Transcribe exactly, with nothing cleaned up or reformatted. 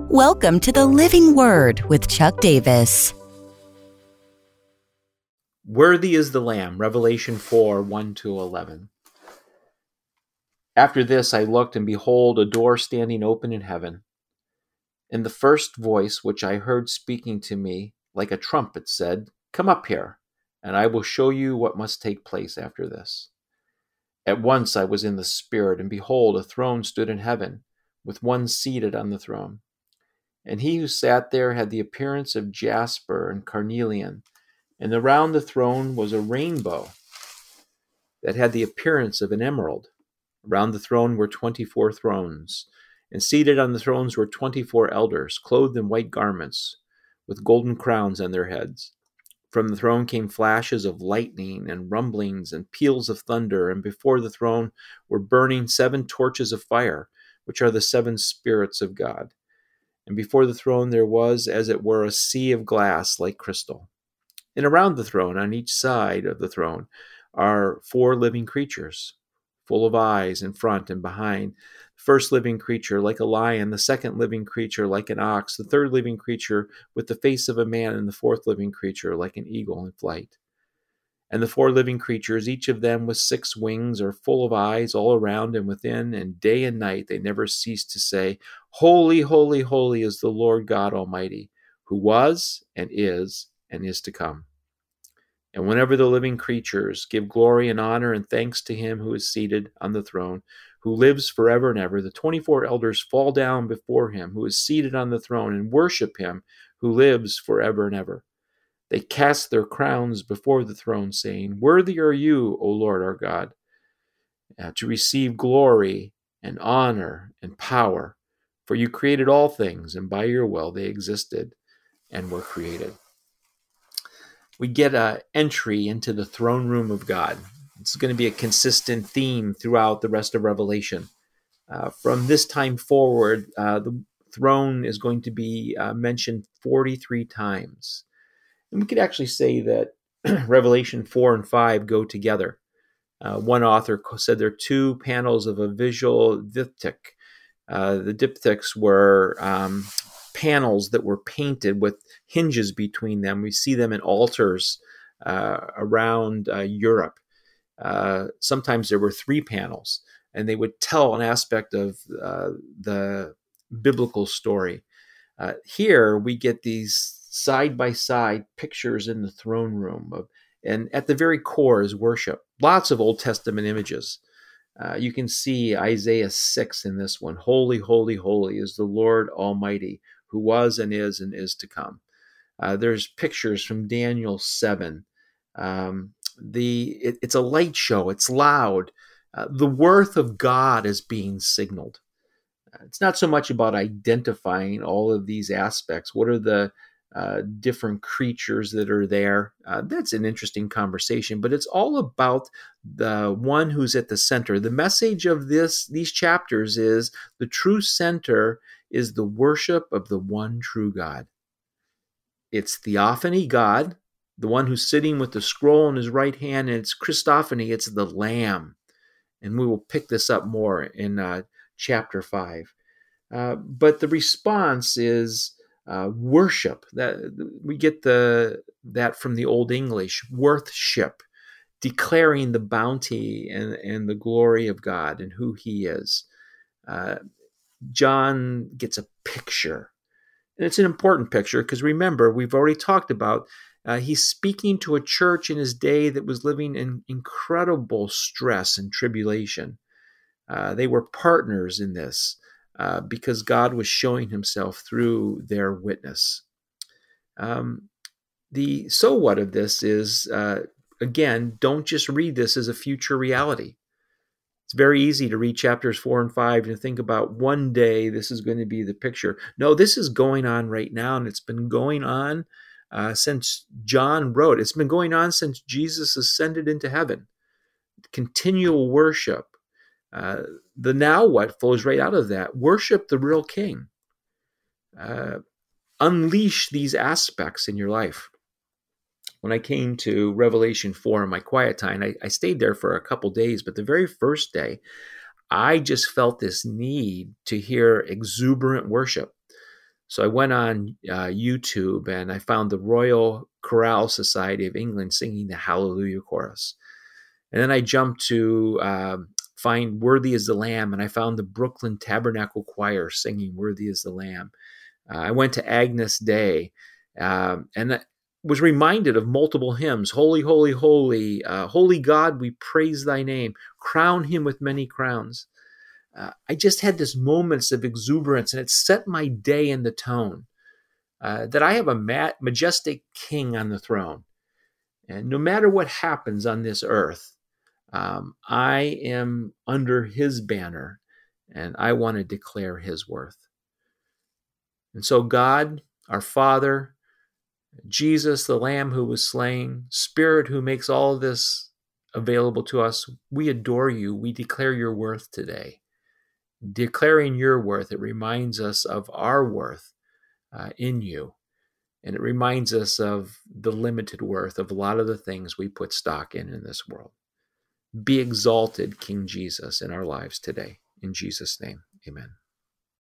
Welcome to the Living Word with Chuck Davis. Worthy is the Lamb, Revelation four, one to eleven. After this I looked, and behold, a door standing open in heaven. And the first voice which I heard speaking to me, like a trumpet, said, "Come up here, and I will show you what must take place after this." At once I was in the Spirit, and behold, a throne stood in heaven, with one seated on the throne. And he who sat there had the appearance of jasper and carnelian, and around the throne was a rainbow that had the appearance of an emerald. Around the throne were twenty-four thrones, and seated on the thrones were twenty-four elders, clothed in white garments, with golden crowns on their heads. From the throne came flashes of lightning and rumblings and peals of thunder, and before the throne were burning seven torches of fire, which are the seven spirits of God. And before the throne there was, as it were, a sea of glass like crystal. And around the throne, on each side of the throne, are four living creatures, full of eyes in front and behind. The first living creature like a lion, the second living creature like an ox, the third living creature with the face of a man, and the fourth living creature like an eagle in flight. And the four living creatures, each of them with six wings, are full of eyes all around and within, and day and night they never cease to say, "Holy, holy, holy is the Lord God Almighty, who was and is and is to come." And whenever the living creatures give glory and honor and thanks to him who is seated on the throne, who lives forever and ever, the twenty-four elders fall down before him who is seated on the throne and worship him who lives forever and ever. They cast their crowns before the throne, saying, "Worthy are you, O Lord our God, uh, to receive glory and honor and power, for you created all things, and by your will they existed and were created." We get an entry into the throne room of God. It's going to be a consistent theme throughout the rest of Revelation. Uh, from this time forward, uh, the throne is going to be uh, mentioned forty-three times. And we could actually say that Revelation four and five go together. Uh, one author said there are two panels of a visual diptych. Uh, the diptychs were um, panels that were painted with hinges between them. We see them in altars uh, around uh, Europe. Uh, sometimes there were three panels, and they would tell an aspect of uh, the biblical story. Uh, here we get these side-by-side pictures in the throne room, of, and at the very core is worship. Lots of Old Testament images. Uh, you can see Isaiah six in this one. "Holy, holy, holy is the Lord Almighty, who was and is and is to come." Uh, there's pictures from Daniel seven. Um, the it, it's a light show. It's loud. Uh, the worth of God is being signaled. Uh, it's not so much about identifying all of these aspects. What are the uh, different creatures that are there? Uh, that's an interesting conversation, but it's all about the one who's at the center. The message of this these chapters is the true center is the worship of the one true God. It's theophany, God, the one who's sitting with the scroll in his right hand, and it's Christophany, it's the Lamb. And we will pick this up more in uh, chapter five. Uh, but the response is uh, worship. That we get the that from the Old English, worthship, declaring the bounty and, and the glory of God and who he is. Uh, John gets a picture. And it's an important picture because remember, we've already talked about uh, he's speaking to a church in his day that was living in incredible stress and tribulation. Uh, they were partners in this uh, because God was showing himself through their witness. Um, the so what of this is, uh, again, don't just read this as a future reality. It's very easy to read chapters four and five and think about one day this is going to be the picture. No, this is going on right now, and it's been going on uh, since John wrote. It's been going on since Jesus ascended into heaven. Continual worship. Uh, the now what flows right out of that. Worship the real king. Uh, unleash these aspects in your life. When I came to Revelation four in my quiet time, I, I stayed there for a couple days, but the very first day, I just felt this need to hear exuberant worship. So I went on uh, YouTube and I found the Royal Chorale Society of England singing the Hallelujah Chorus. And then I jumped to uh, find Worthy is the Lamb, and I found the Brooklyn Tabernacle Choir singing Worthy is the Lamb. Uh, I went to Agnus Dei uh, and was reminded of multiple hymns. Holy, holy, holy, uh, holy God, we praise thy name. Crown him with many crowns. Uh, I just had this moments of exuberance, and it set my day in the tone uh, that I have a ma- majestic king on the throne. And no matter what happens on this earth, um, I am under his banner, and I want to declare his worth. And so God, our Father, Jesus, the Lamb who was slain, Spirit who makes all of this available to us, we adore you. We declare your worth today. Declaring your worth, it reminds us of our worth uh, in you. And it reminds us of the limited worth of a lot of the things we put stock in in this world. Be exalted, King Jesus, in our lives today. In Jesus' name, amen.